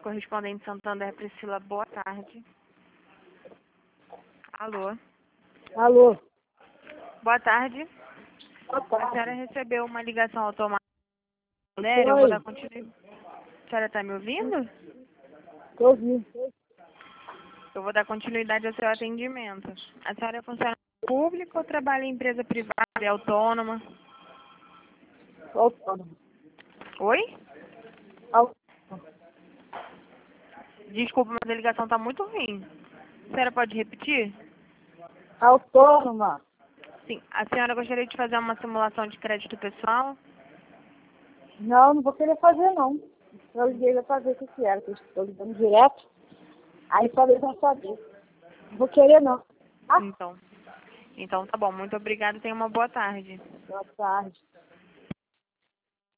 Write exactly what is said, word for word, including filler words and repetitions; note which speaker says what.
Speaker 1: correspondente Santander, Priscila, boa tarde. Alô?
Speaker 2: Alô?
Speaker 1: Boa tarde.
Speaker 2: Boa
Speaker 1: A
Speaker 2: tarde.
Speaker 1: senhora recebeu uma ligação automática. Eu vou dar continuidade. A senhora está me ouvindo?
Speaker 2: Tô ouvindo.
Speaker 1: Eu vou dar continuidade ao seu atendimento. A senhora é funcionária pública ou trabalha em empresa privada e autônoma?
Speaker 2: Autônomo.
Speaker 1: Oi?
Speaker 2: Au-
Speaker 1: Desculpa, mas a ligação está muito ruim. A senhora pode repetir?
Speaker 2: Autônoma.
Speaker 1: Sim. A senhora gostaria de fazer uma simulação de crédito pessoal?
Speaker 2: Não, não vou querer fazer, não. Eu liguei pra fazer o que que era, que eu estou ligando direto. Aí falei pra saber. Não vou querer, não. Ah,
Speaker 1: Então. Então tá bom. Muito obrigada e tenha uma boa tarde.
Speaker 2: boa tarde.